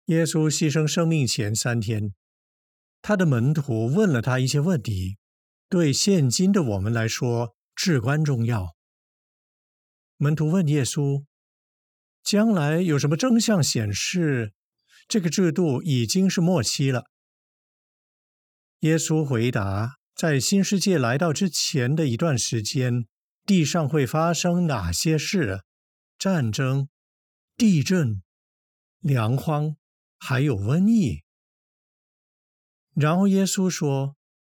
耶稣牺牲生命前3天，他的门徒问了他一些问题，对现今的我们来说至关重要。门徒问耶稣，将来有什么征象显示这个制度已经是末期了？耶稣回答，在新世界来到之前的一段时间，地上会发生哪些事？战争、地震、粮荒，还有瘟疫。然后耶稣说，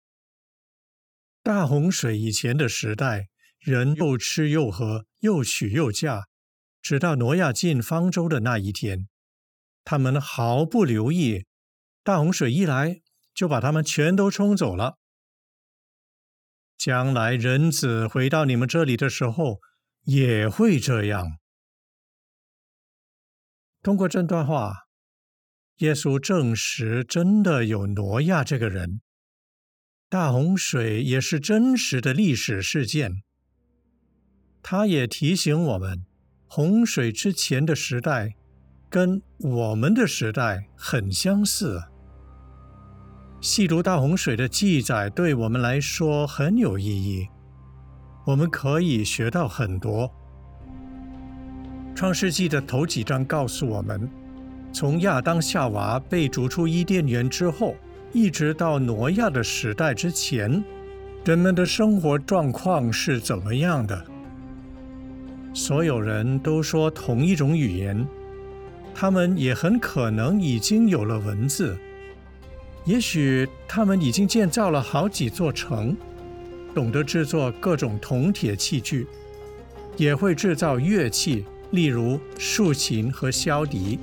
大洪水以前的时代，人又吃又喝，又娶又嫁，直到挪亚进方舟的那一天，他们毫不留意，大洪水一来，就把他们全都冲走了。将来人子回到你们这里的时候，也会这样。通过这段话，耶稣证实真的有挪亚这个人，大洪水也是真实的历史事件。他也提醒我们，洪水之前的时代跟我们的时代很相似。细读大洪水的记载对我们来说很有意义，我们可以学到很多。创世纪的头几章告诉我们，从亚当夏娃被逐出伊甸园之后，一直到挪亚的时代之前，人们的生活状况是怎么样的？所有人都说同一种语言，他们也很可能已经有了文字，也许他们已经建造了好几座城，懂得制作各种铜铁器具，也会制造乐器，例如竖琴和箫笛。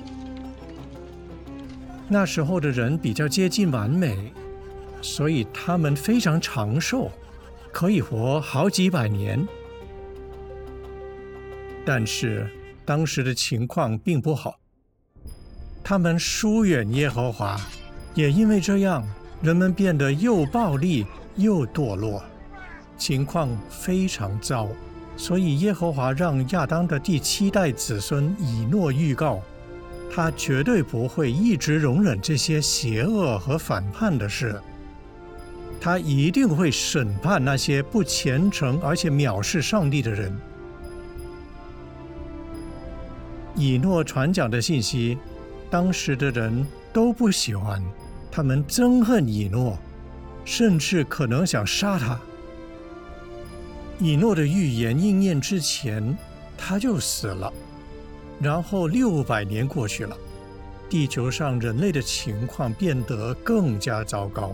那时候的人比较接近完美，所以他们非常长寿，可以活好几百年。但是当时的情况并不好，他们疏远耶和华，也因为这样，人们变得又暴力又堕落，情况非常糟。所以耶和华让亚当的第7代子孙以诺预告，他绝对不会一直容忍这些邪恶和反叛的事，他一定会审判那些不虔诚而且藐视上帝的人。以诺传讲的信息，当时的人都不喜欢，他们憎恨以诺，甚至可能想杀他。以诺的预言应验之前，他就死了。然后600年过去了，地球上人类的情况变得更加糟糕。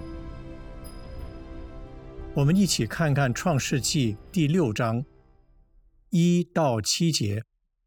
我们一起看看创世纪第6章1到7节。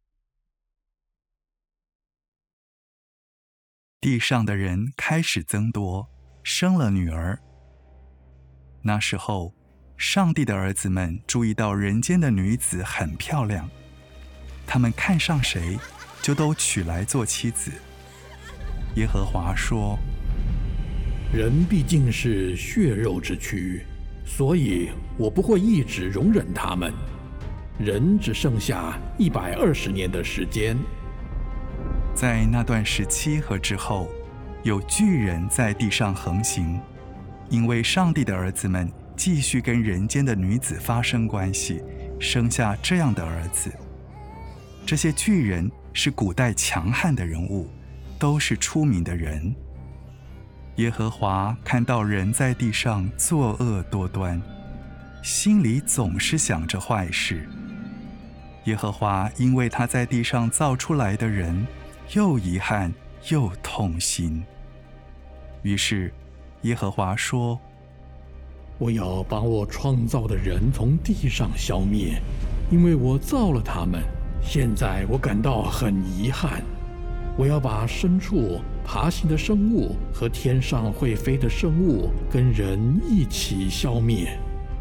地上的人开始增多，生了女儿。那时候，上帝的儿子们注意到人间的女子很漂亮，他们看上谁，就都娶来做妻子。耶和华说： 人毕竟是血肉之躯，所以我不会一直容忍他们。人只剩下120年的时间。 在那段时期和之后，有巨人在地上横行，因为上帝的儿子们继续跟人间的女子发生关系，生下这样的儿子。这些巨人是古代强悍的人物，都是出名的人。耶和华看到人在地上作恶多端，心里总是想着坏事。耶和华因为他在地上造出来的人，又遗憾又痛心。于是耶和华说： 我要把我创造的人从地上消灭，因为我造了他们。现在我感到很遗憾。我要把牲畜、爬行的生物和天上会飞的生物跟人一起消灭。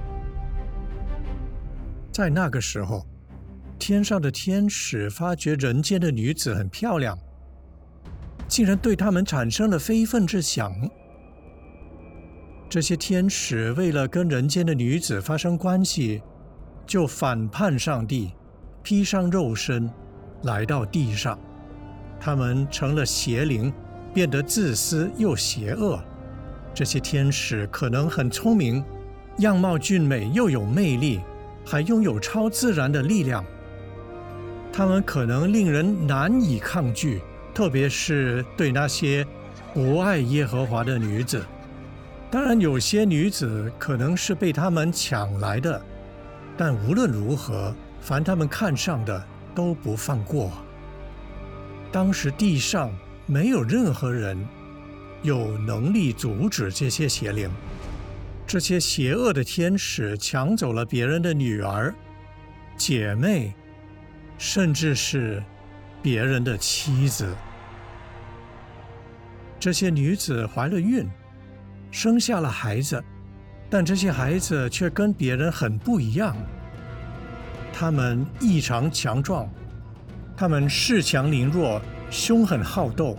在那个时候，天上的天使发觉人间的女子很漂亮，竟然对他们产生了非分之想。这些天使为了跟人间的女子发生关系，就反叛上帝，披上肉身来到地上。 他们成了邪灵，变得自私又邪恶。这些天使可能很聪明，样貌俊美又有魅力，还拥有超自然的力量。他们可能令人难以抗拒，特别是对那些不爱耶和华的女子。当然，有些女子可能是被他们抢来的，但无论如何，凡他们看上的都不放过。当时地上没有任何人有能力阻止这些邪灵。这些邪恶的天使抢走了别人的女儿、姐妹，甚至是别人的妻子。这些女子怀了孕，生下了孩子，但这些孩子却跟别人很不一样。他们异常强壮，他们恃强凌弱，凶狠好斗。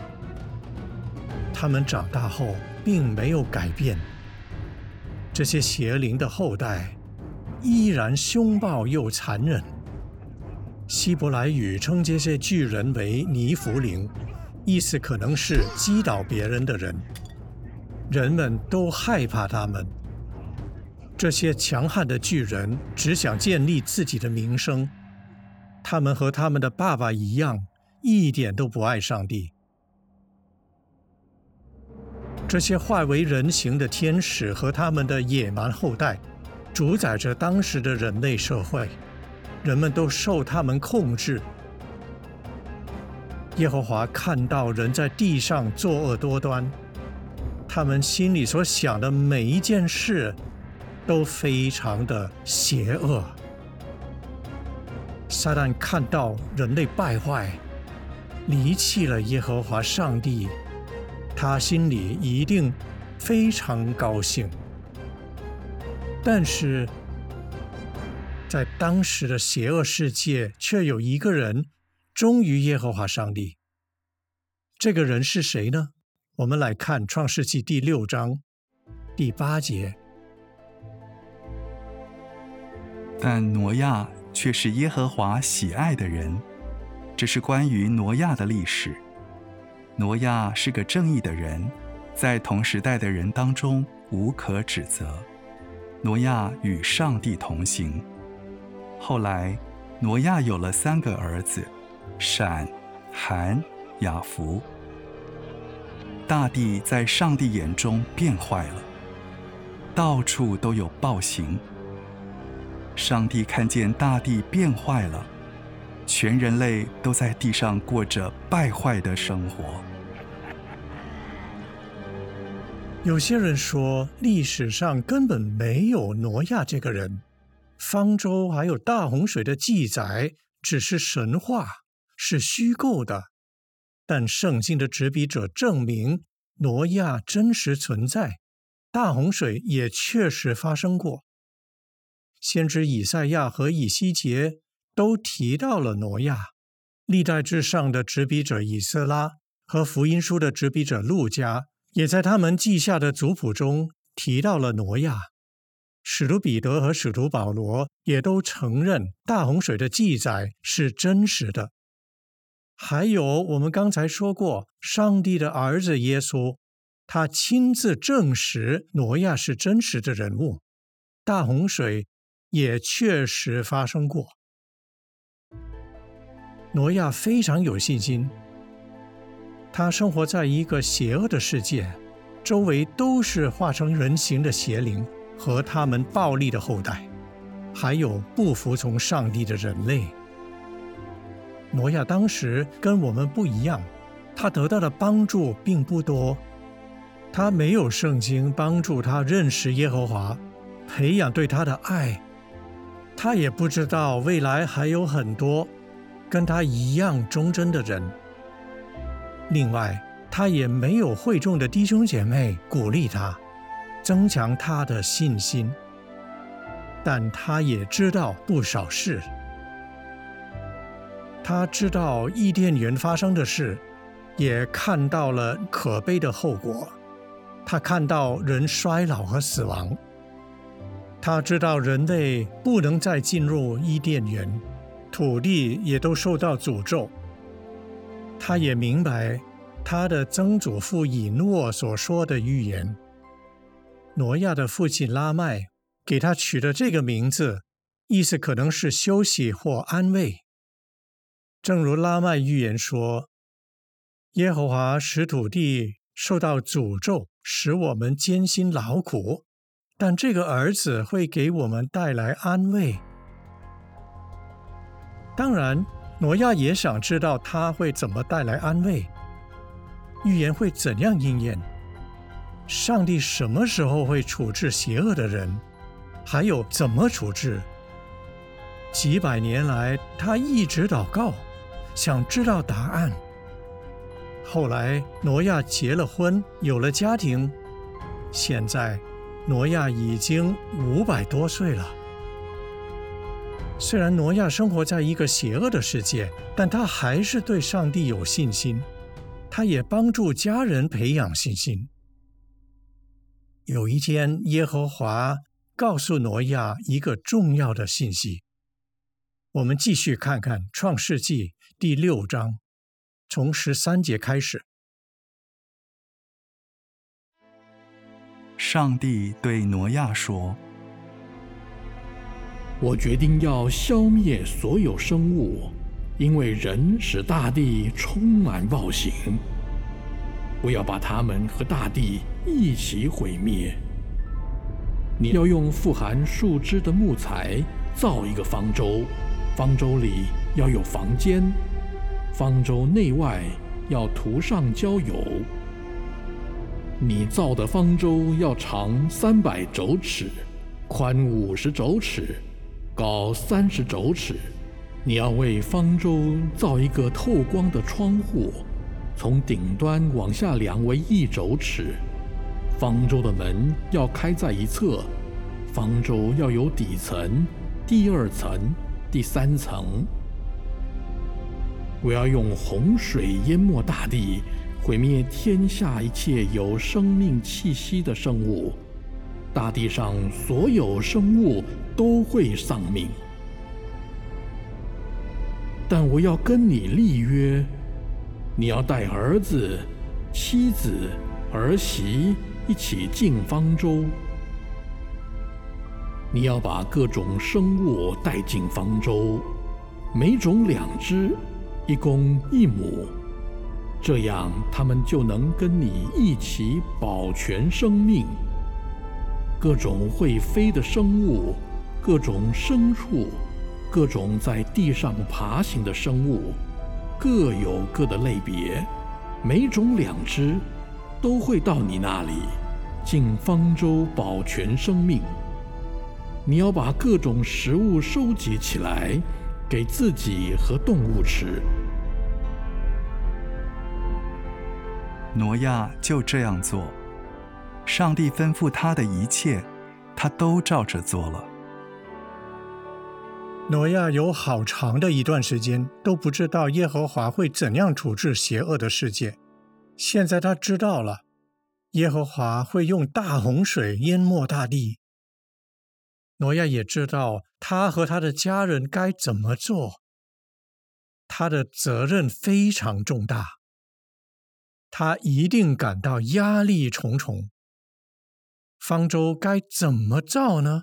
他们长大后并没有改变。这些邪灵的后代依然凶暴又残忍。希伯来语称这些巨人为尼弗灵，意思可能是击倒别人的人。人们都害怕他们。这些强悍的巨人只想建立自己的名声。他们和他们的爸爸一样，一点都不爱上帝。这些坏为人形的天使和他们的野蛮后代，主宰着当时的人类社会，人们都受他们控制。耶和华看到人在地上作恶多端，他们心里所想的每一件事都非常的邪恶。撒旦看到人类败坏，离弃了耶和华上帝，他心里一定非常高兴。但是在当时的邪恶世界，却有一个人忠于耶和华上帝。这个人是谁呢？我们来看创世纪第6章第8节。 但挪亚却是耶和华喜爱的人。这是关于挪亚的历史。挪亚是个正义的人，在同时代的人当中无可指责。挪亚与上帝同行。后来，挪亚有了3个儿子，闪、含、雅弗。大地在上帝眼中变坏了，到处都有暴行。上帝看见大地变坏了，全人类都在地上过着败坏的生活。 有些人说，历史上根本没有挪亚这个人，方舟还有大洪水的记载只是神话，是虚构的。但圣经的执笔者证明，挪亚真实存在，大洪水也确实发生过。先知以赛亚和以西结都提到了挪亚，历代志上的执笔者以斯拉和福音书的执笔者路加也在他们记下的族谱中提到了挪亚。使徒彼得和使徒保罗也都承认大洪水的记载是真实的。还有我们刚才说过，上帝的儿子耶稣，他亲自证实挪亚是真实的人物，大洪水也确实发生过。挪亚非常有信心，他生活在一个邪恶的世界，周围都是化成人形的邪灵和他们暴力的后代，还有不服从上帝的人类。挪亚当时跟我们不一样，他得到的帮助并不多，他没有圣经帮助他认识耶和华，培养对他的爱，他也不知道未来还有很多跟他一样忠贞的人。另外，他也没有会众的弟兄姐妹鼓励他，增强他的信心。但他也知道不少事。他知道伊甸园发生的事，也看到了可悲的后果。他看到人衰老和死亡。他知道人类不能再进入伊甸园，土地也都受到诅咒。 他也明白他的曾祖父以诺所说的预言。挪亚的父亲拉麦给他取的这个名字，意思可能是休息或安慰。正如拉麦预言说，耶和华使土地受到诅咒，使我们艰辛劳苦，但这个儿子会给我们带来安慰。当然，挪亚也想知道他会怎么带来安慰，预言会怎样应验，上帝什么时候会处置邪恶的人，还有怎么处置。几百年来，他一直祷告，想知道答案。后来，挪亚结了婚，有了家庭。现在，挪亚已经500多岁了。虽然挪亚生活在一个邪恶的世界，但他还是对上帝有信心。他也帮助家人培养信心。有一天，耶和华告诉挪亚一个重要的信息。我们继续看看创世纪第6章，从13节开始。 上帝对挪亚说： 我决定要消灭所有生物，因为人使大地充满暴行。我要把他们和大地一起毁灭。你要用富含树枝的木材造一个方舟，方舟里要有房间，方舟内外要涂上焦油。你造的方舟要长300肘尺，宽50肘尺，高30肘尺。你要为方舟造一个透光的窗户，从顶端往下量为1肘尺。方舟的门要开在一侧，方舟要有底层、第2层、第3层。我要用洪水淹没大地，毁灭天下一切有生命气息的生物，大地上所有生物都会丧命。但我要跟你立约，你要带儿子、妻子、儿媳一起进方舟。你要把各种生物带进方舟，每种2只，一公一母，这样他们就能跟你一起保全生命。各种会飞的生物，各种牲畜，各种在地上爬行的生物，各有各的类别，每种2只，都会到你那里，进方舟保全生命。你要把各种食物收集起来，给自己和动物吃。 挪亚就这样做，上帝吩咐他的一切，他都照着做了。 挪亚有好长的一段时间都不知道耶和华会怎样处置邪恶的世界。现在他知道了，耶和华会用大洪水淹没大地。挪亚也知道他和他的家人该怎么做。他的责任非常重大，他一定感到压力重重。方舟该怎么造呢？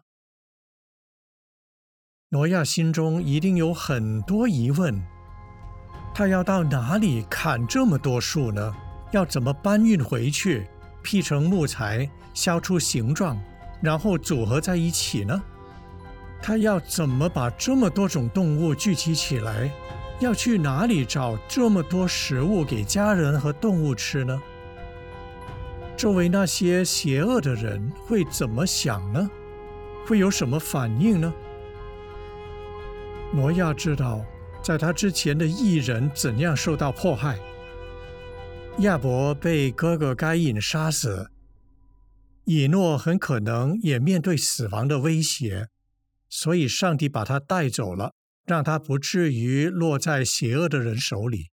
挪亚心中一定有很多疑问。他要到哪里砍这么多树呢？要怎么搬运回去，劈成木材，削出形状，然后组合在一起呢？他要怎么把这么多种动物聚集起来？要去哪里找这么多食物给家人和动物吃呢？周围那些邪恶的人会怎么想呢？会有什么反应呢？挪亚知道，在他之前的义人怎样受到迫害。亚伯被哥哥该隐杀死，以诺很可能也面对死亡的威胁，所以上帝把他带走了，让他不至于落在邪恶的人手里。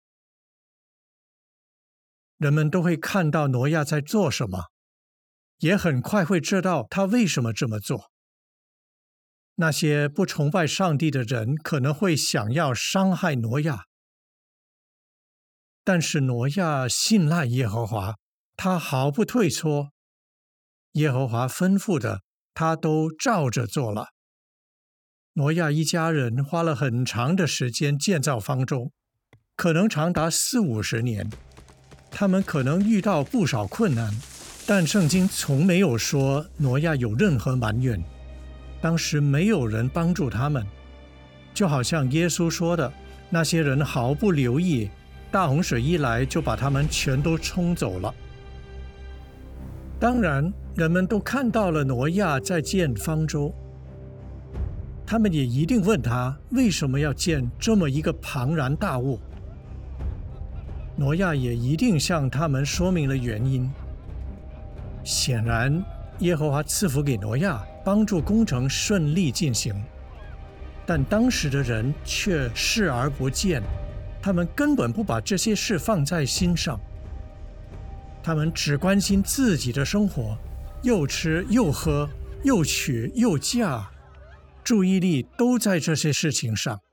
人们都会看到挪亚在做什么，也很快会知道他为什么这么做。那些不崇拜上帝的人可能会想要伤害挪亚。 但是挪亚信赖耶和华，他毫不退缩，耶和华吩咐的，他都照着做了。挪亚一家人花了很长的时间建造方舟，可能长达40-50年。他们可能遇到不少困难，但圣经从没有说挪亚有任何埋怨。当时没有人帮助他们，就好像耶稣说的，那些人毫不留意，大洪水一来就把他们全都冲走了。当然，人们都看到了挪亚在建方舟，他们也一定问他为什么要建这么一个庞然大物。挪亚也一定向他们说明了原因。显然，耶和华赐福给挪亚，帮助工程顺利进行，但当时的人却视而不见，他们根本不把这些事放在心上，他们只关心自己的生活，又吃又喝，又娶又嫁，注意力都在这些事情上。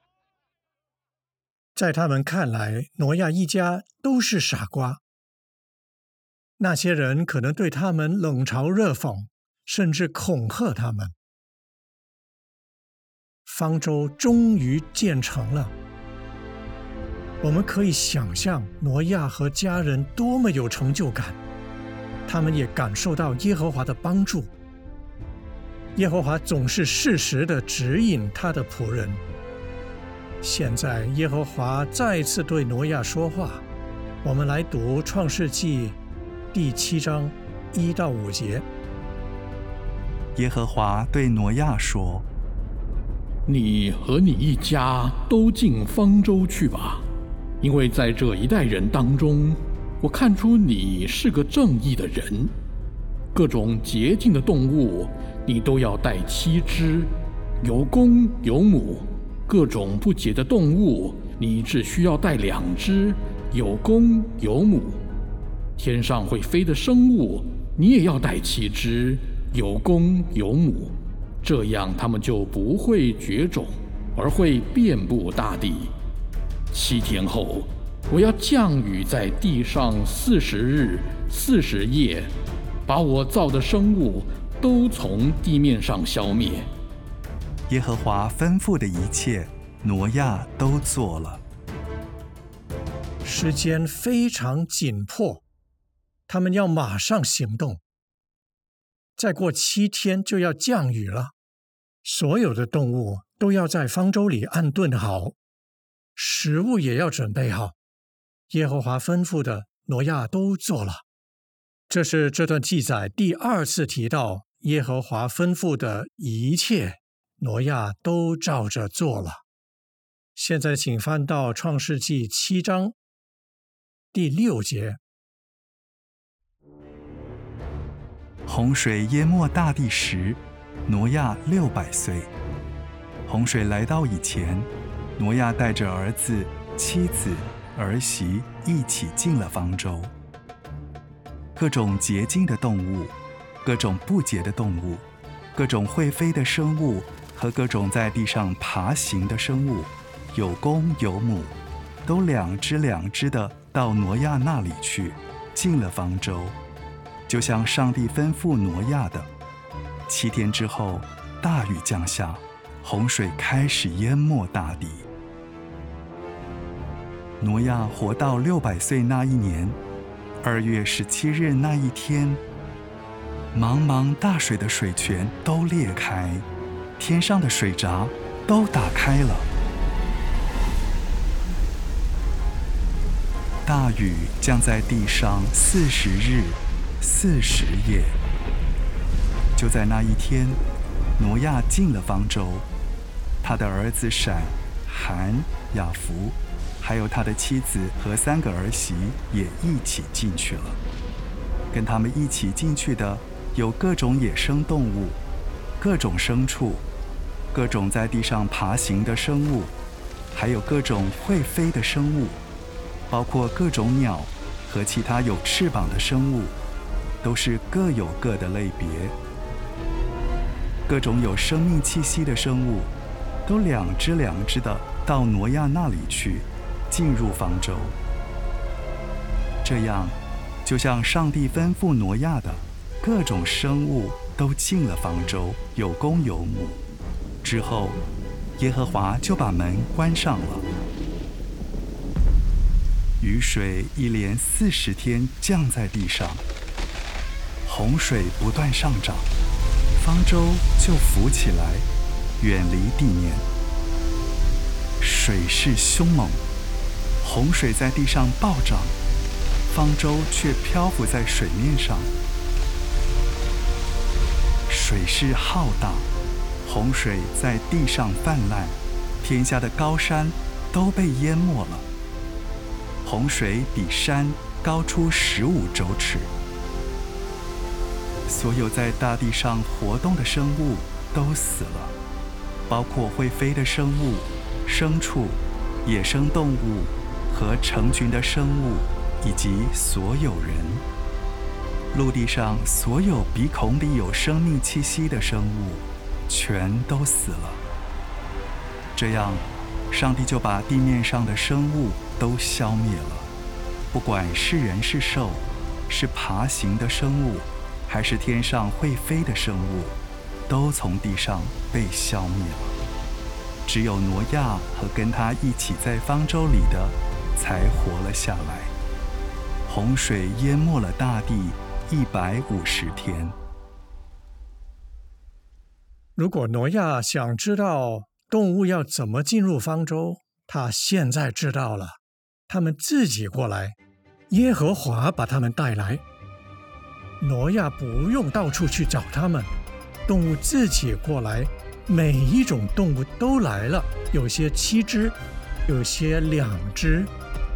在他们看来，挪亚一家都是傻瓜。那些人可能对他们冷嘲热讽，甚至恐吓他们。方舟终于建成了，我们可以想象挪亚和家人多么有成就感，他们也感受到耶和华的帮助。耶和华总是适时地指引他的仆人。现在耶和华再次对挪亚说话，我们来读创世纪第7章1到5节。 耶和华对挪亚说： 你和你一家都进方舟去吧，因为在这一代人当中，我看出你是个正义的人。各种洁净的动物你都要带7只，有公有母。各种不洁的动物你只需要带2只，有公有母。天上会飞的生物你也要带7只，有公有母，这样它们就不会绝种，而会遍布大地。7天后，我要降雨在地上40日40夜，把我造的生物都从地面上消灭。 耶和华吩咐的一切，挪亚都做了。 时间非常紧迫，他们要马上行动。再过7天就要降雨了，所有的动物都要在方舟里安顿好，食物也要准备好。耶和华吩咐的，挪亚都做了。这是这段记载第2次提到耶和华吩咐的一切，挪亚都照着做了。现在请翻到创世纪7章第6节。 洪水淹没大地时，挪亚600岁。洪水来到以前，挪亚带着儿子、妻子、儿媳一起进了方舟。各种洁净的动物，各种不洁的动物，各种会飞的生物和各种在地上爬行的生物，有公有母，都2只2只的到挪亚那里去，进了方舟，就像上帝吩咐挪亚的。7天之后，大雨降下，洪水开始淹没大地。挪亚活到600岁那一年2月17日那一天，茫茫大水的水泉都裂开，天上的水闸都打开了。大雨降在地上40日40夜。就在那一天，挪亚进了方舟，他的儿子闪、含、雅弗，还有他的妻子和3个儿媳也一起进去了。跟他们一起进去的有各种野生动物，各种牲畜，各种在地上爬行的生物，还有各种会飞的生物，包括各种鸟和其他有翅膀的生物，都是各有各的类别。各种有生命气息的生物，都2只2只的到挪亚那里去，进入方舟。 这样，就像上帝吩咐挪亚的，各种生物都进了方舟，有公有母。之后，耶和华就把门关上了。雨水一连40天降在地上，洪水不断上涨，方舟就浮起来，远离地面。水势凶猛，洪水在地上暴涨，方舟却漂浮在水面上。水势浩大，洪水在地上泛滥，天下的高山都被淹没了。洪水比山高出15周尺。所有在大地上活动的生物都死了，包括会飞的生物、牲畜、野生动物和成群的生物，以及所有人。陆地上所有鼻孔里有生命气息的生物，全都死了。这样，上帝就把地面上的生物都消灭了，不管是人是兽，是爬行的生物，还是天上会飞的生物，都从地上被消灭了。只有挪亚和跟他一起在方舟里的才活了下来。洪水淹没了大地150天。 如果挪亚想知道动物要怎么进入方舟，他现在知道了。他们自己过来，耶和华把他们带来。挪亚不用到处去找他们，动物自己过来，每一种动物都来了，有些7只，有些2只。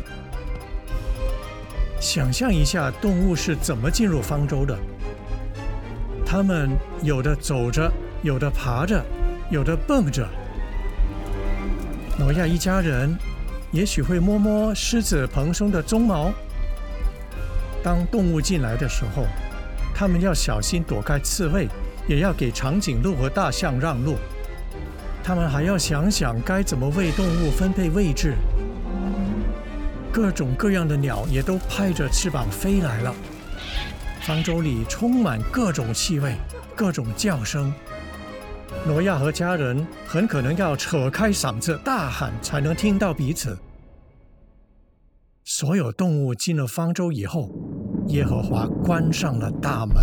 想象一下动物是怎么进入方舟的。它们有的走着，有的爬着，有的蹦着。挪亚一家人也许会摸摸狮子蓬松的鬃毛。当动物进来的时候，他们要小心躲开刺猬，也要给长颈鹿和大象让路。他们还要想想该怎么为动物分配位置。各种各样的鸟也都拍着翅膀飞来了。方舟里充满各种气味，各种叫声。挪亚和家人很可能要扯开嗓子大喊才能听到彼此。所有动物进了方舟以后，耶和华关上了大门。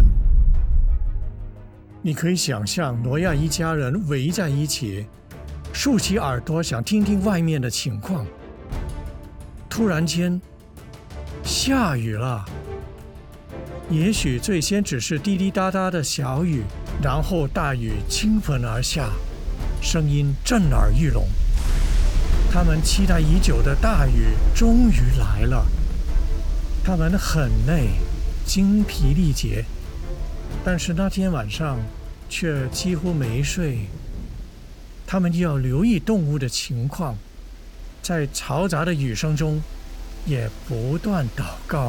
你可以想象挪亚一家人围在一起，竖起耳朵想听听外面的情况。突然间，下雨了。也许最先只是滴滴答答的小雨，然后大雨倾盆而下，声音震耳欲聋。他们期待已久的大雨终于来了。他们很累，精疲力竭，但是那天晚上却几乎没睡。他们要留意动物的情况，在嘈杂的雨声中也不断祷告。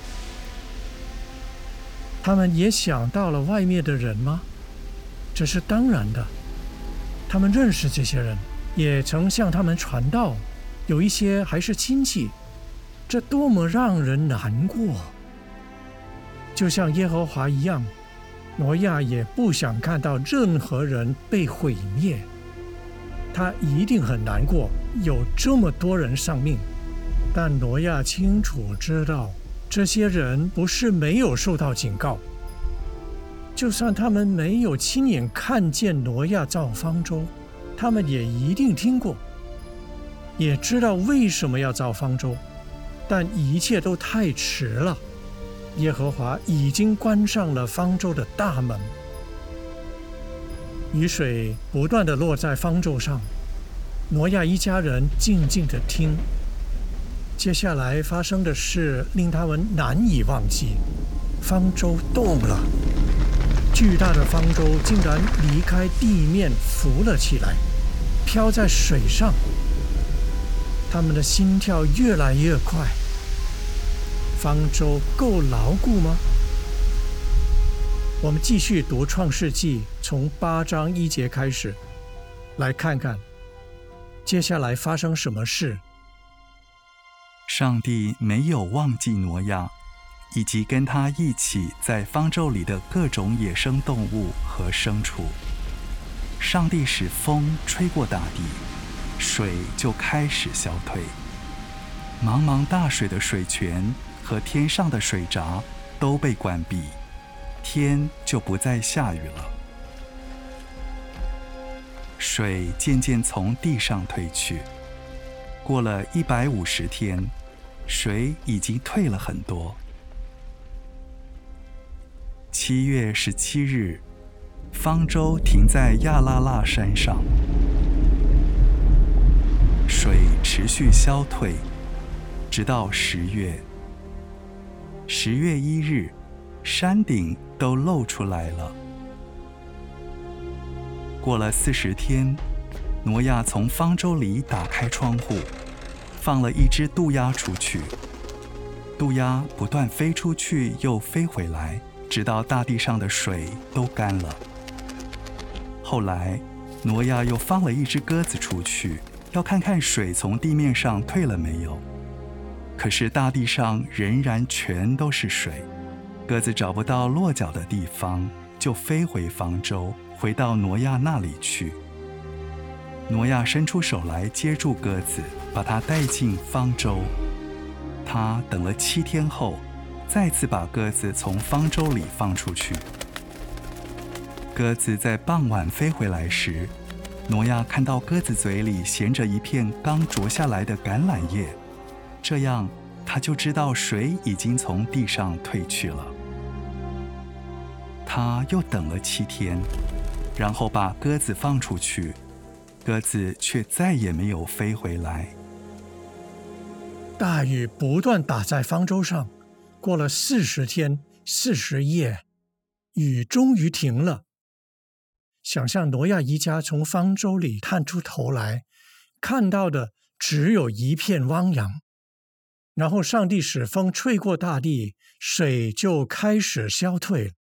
他们也想到了外面的人吗？这是当然的。他们认识这些人，也曾向他们传道，有一些还是亲戚。这多么让人难过！就像耶和华一样，挪亚也不想看到任何人被毁灭。他一定很难过，有这么多人丧命。但挪亚清楚知道，这些人不是没有受到警告。就算他们没有亲眼看见挪亚造方舟，他们也一定听过，也知道为什么要造方舟。但一切都太迟了，耶和华已经关上了方舟的大门。雨水不断地落在方舟上，挪亚一家人静静地听。接下来发生的事令他们难以忘记。方舟动了，巨大的方舟竟然离开地面浮了起来，飘在水上。他们的心跳越来越快。方舟够牢固吗？我们继续读创世纪，从8章1节开始，来看看接下来发生什么事。 上帝没有忘记挪亚，以及跟他一起在方舟里的各种野生动物和牲畜。上帝使风吹过大地，水就开始消退。茫茫大水的水泉和天上的水闸都被关闭，天就不再下雨了。水渐渐从地上退去，过了150天，水已经退了很多。7月17日，方舟停在亚拉腊山上，水持续消退，直到10月。10月1日，山顶都露出来了。过了40天，挪亚从方舟里打开窗户，放了一只渡鸦出去。渡鸦不断飞出去又飞回来，直到大地上的水都干了。后来，挪亚又放了一只鸽子出去，要看看水从地面上退了没有。可是大地上仍然全都是水，鸽子找不到落脚的地方，就飞回方舟，回到挪亚那里去。挪亚伸出手来接住鸽子，把它带进方舟。他等了7天后，再次把鸽子从方舟里放出去。鸽子在傍晚飞回来时，挪亚看到鸽子嘴里衔着一片刚啄下来的橄榄叶，这样他就知道水已经从地上退去了。他又等了7天，然后把鸽子放出去，鸽子却再也没有飞回来。 大雨不断打在方舟上，过了40天40夜，雨终于停了。想象挪亚一家从方舟里探出头来，看到的只有一片汪洋。然后上帝使风吹过大地，水就开始消退了。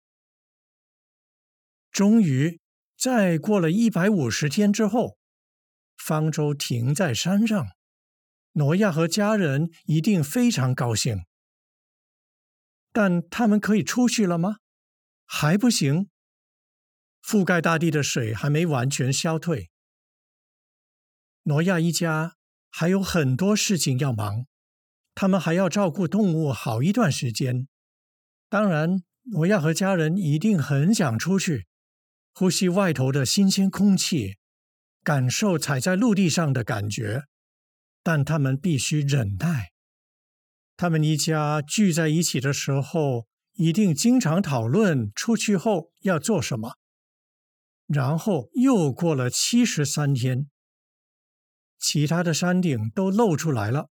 终于，在过了150天之后，方舟停在山上，挪亚和家人一定非常高兴。但他们可以出去了吗？还不行。覆盖大地的水还没完全消退。挪亚一家还有很多事情要忙，他们还要照顾动物好一段时间。当然，挪亚和家人一定很想出去，呼吸外头的新鲜空气，感受踩在陆地上的感觉，但他们必须忍耐。他们一家聚在一起的时候，一定经常讨论出去后要做什么。然后又过了73天，其他的山顶都露出来了。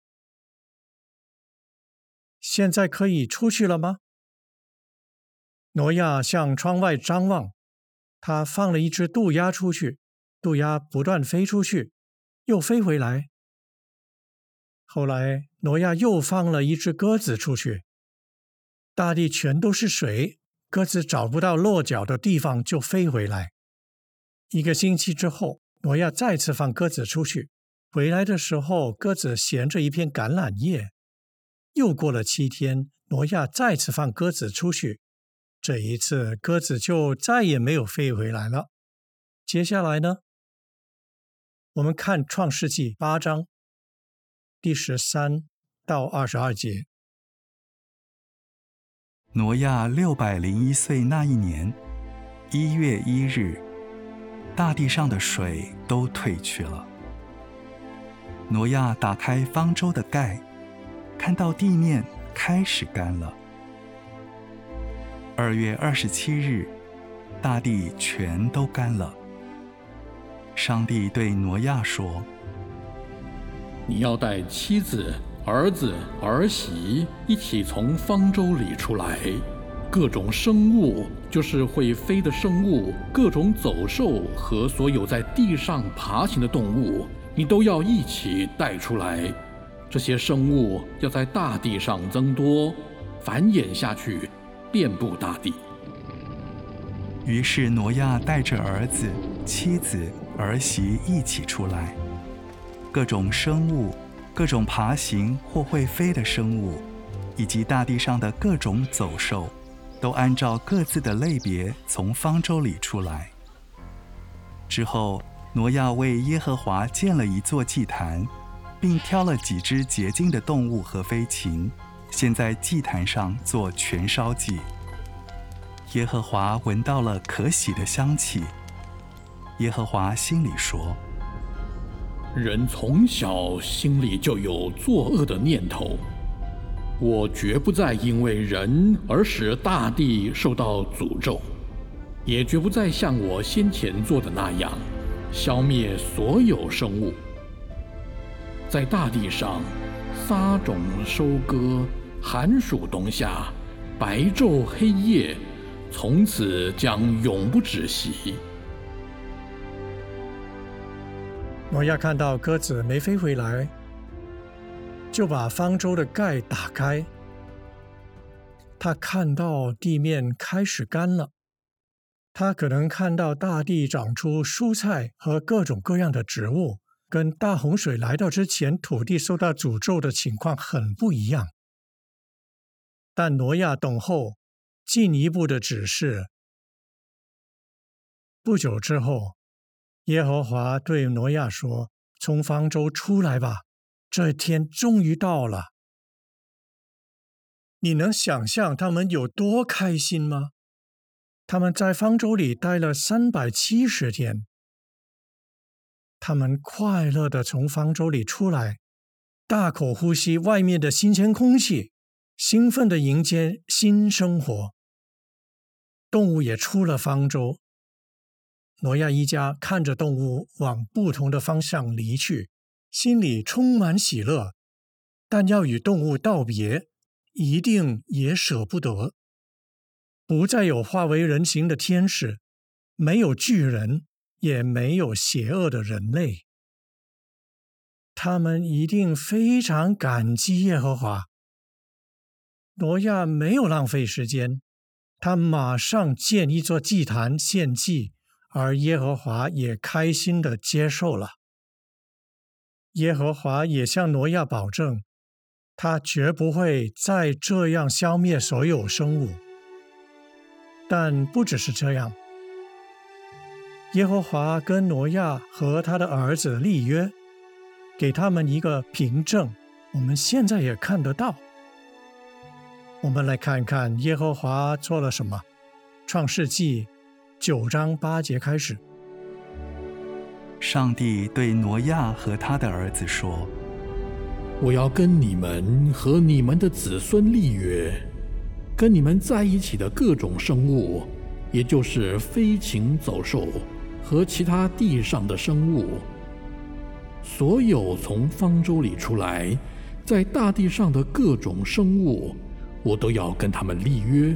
现在可以出去了吗？挪亚向窗外张望，他放了一只渡鸦出去，渡鸦不断飞出去，又飞回来。后来挪亚又放了一只鸽子出去，大地全都是水，鸽子找不到落脚的地方就飞回来。1个星期之后，挪亚再次放鸽子出去，回来的时候鸽子衔着一片橄榄叶。又过了7天，挪亚再次放鸽子出去，这一次鸽子就再也没有飞回来了。接下来呢？我们看创世纪8章第13到22节。 挪亚601岁那一年1月1日，大地上的水都退去了。挪亚打开方舟的盖，看到地面开始干了。2月27日，大地全都干了。上帝对挪亚说：“ 你要带妻子、儿子、儿媳一起从方舟里出来，各种生物，就是会飞的生物，各种走兽和所有在地上爬行的动物，你都要一起带出来。这些生物要在大地上增多，繁衍下去，遍布大地。” 于是挪亚带着儿子、妻子、儿媳一起出来，各种生物各种爬行或会飞的生物，以及大地上的各种走兽，都按照各自的类别从方舟里出来。之后，挪亚为耶和华建了一座祭坛，并挑了几只洁净的动物和飞禽，献在祭坛上做全烧祭。耶和华闻到了可喜的香气。耶和华心里说： 人从小心里就有作恶的念头，我绝不再因为人而使大地受到诅咒，也绝不再像我先前做的那样，消灭所有生物。在大地上，撒种收割，寒暑冬夏，白昼黑夜，从此将永不止息。 挪亚看到鸽子没飞回来，就把方舟的盖打开。他看到地面开始干了，他可能看到大地长出蔬菜和各种各样的植物，跟大洪水来到之前土地受到诅咒的情况很不一样。但挪亚等候进一步的指示。不久之后，耶和华对挪亚说：从方舟出来吧，这天终于到了。你能想象他们有多开心吗？他们在方舟里待了370天。他们快乐地从方舟里出来，大口呼吸外面的新鲜空气，兴奋地迎接新生活。动物也出了方舟。挪亚一家看着动物往不同的方向离去，心里充满喜乐，但要与动物道别，一定也舍不得。不再有化为人形的天使，没有巨人，也没有邪恶的人类。他们一定非常感激耶和华。挪亚没有浪费时间，他马上建一座祭坛献祭，而耶和华也开心地接受了。耶和华也向挪亚保证，他绝不会再这样消灭所有生物。但不只是这样，耶和华跟挪亚和他的儿子立约，给他们一个凭证，我们现在也看得到。我们来看看耶和华做了什么。创世纪9章8节开始。 上帝对挪亚和他的儿子说： 我要跟你们和你们的子孙立约，跟你们在一起的各种生物，也就是飞禽走兽和其他地上的生物，所有从方舟里出来在大地上的各种生物，我都要跟他们立约。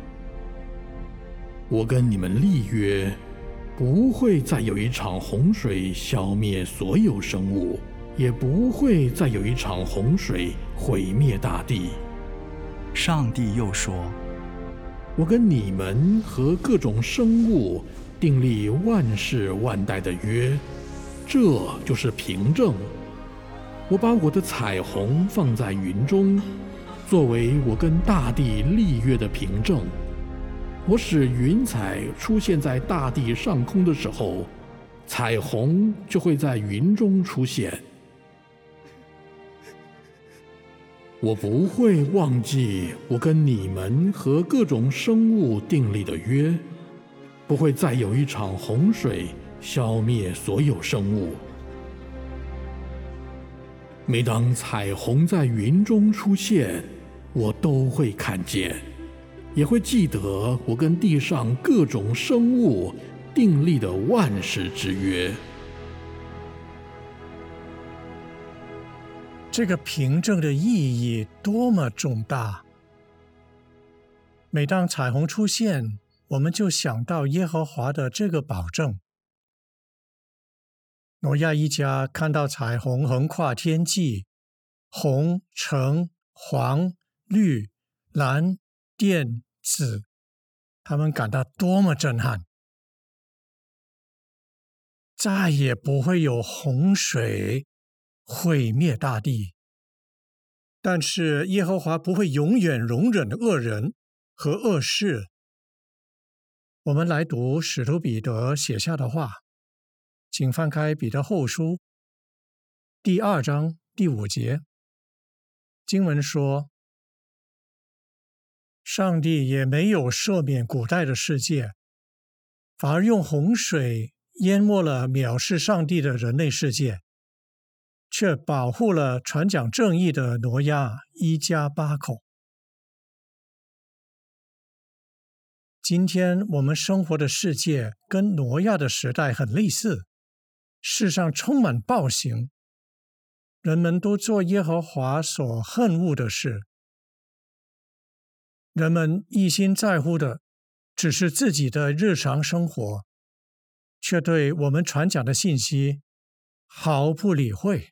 我跟你们立约，不会再有一场洪水消灭所有生物，也不会再有一场洪水毁灭大地。 上帝又说： 我跟你们和各种生物订立万世万代的约，这就是凭证。我把我的彩虹放在云中，作为我跟大地立约的凭证。我使云彩出现在大地上空的时候，彩虹就会在云中出现。我不会忘记我跟你们和各种生物订立的约，不会再有一场洪水消灭所有生物。每当彩虹在云中出现，我都会看见，也会记得我跟地上各种生物订立的万世之约。 这个凭证的意义多么重大！每当彩虹出现，我们就想到耶和华的这个保证。挪亚一家看到彩虹横跨天际，红、橙、黄、绿、蓝、靛、紫，他们感到多么震撼！再也不会有洪水毁灭大地。但是耶和华不会永远容忍恶人和恶事。我们来读使徒彼得写下的话，请翻开彼得后书第2章第5节。经文说，上帝也没有赦免古代的世界，反而用洪水淹没了藐视上帝的人类世界，却保护了传讲正义的挪亚一家8口。今天我们生活的世界跟挪亚的时代很类似，世上充满暴行，人们都做耶和华所恨恶的事。人们一心在乎的只是自己的日常生活，却对我们传讲的信息毫不理会。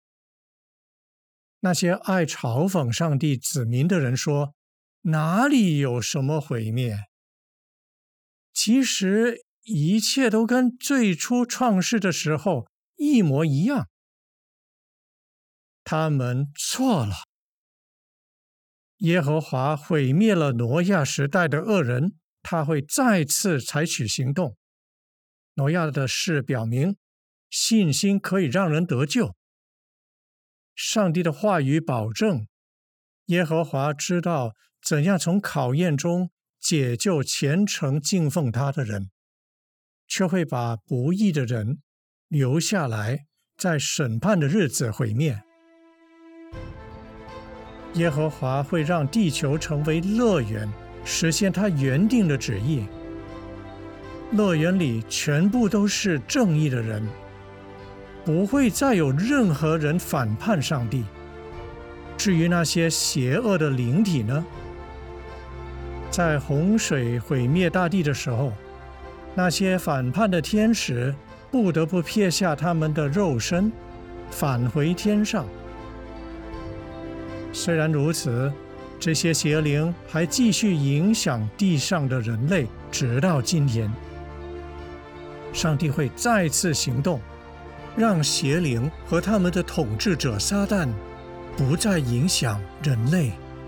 那些爱嘲讽上帝子民的人说，哪里有什么毁灭？其实一切都跟最初创世的时候一模一样。他们错了。耶和华毁灭了挪亚时代的恶人，他会再次采取行动。挪亚的事表明，信心可以让人得救。上帝的话语保证，耶和华知道怎样从考验中解救虔诚敬奉他的人，却会把不义的人留下来，在审判的日子毁灭。耶和华会让地球成为乐园，实现他原定的旨意。乐园里全部都是正义的人，不会再有任何人反叛上帝。至于那些邪恶的灵体呢？在洪水毁灭大地的时候，那些反叛的天使不得不撇下他们的肉身，返回天上。虽然如此，这些邪灵还继续影响地上的人类，直到今天。上帝会再次行动，让邪灵和他们的统治者撒旦不再影响人类。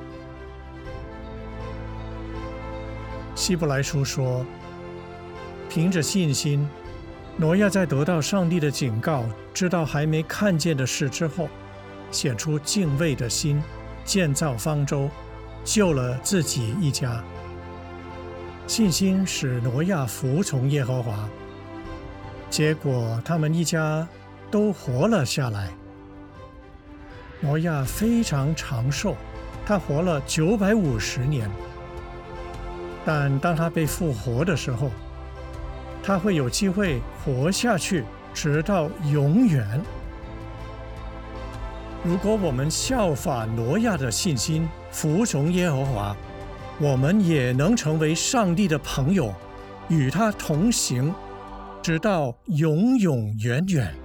希伯来书说，凭着信心，挪亚在得到上帝的警告，知道还没看见的事之后，显出敬畏的心，建造方舟，救了自己一家。信心使挪亚服从耶和华，结果他们一家都活了下来。挪亚非常长寿，他活了950年。但当他被复活的时候，他会有机会活下去，直到永远。如果我们效法挪亚的信心，服从耶和华，我们也能成为上帝的朋友，与他同行，直到永永远远。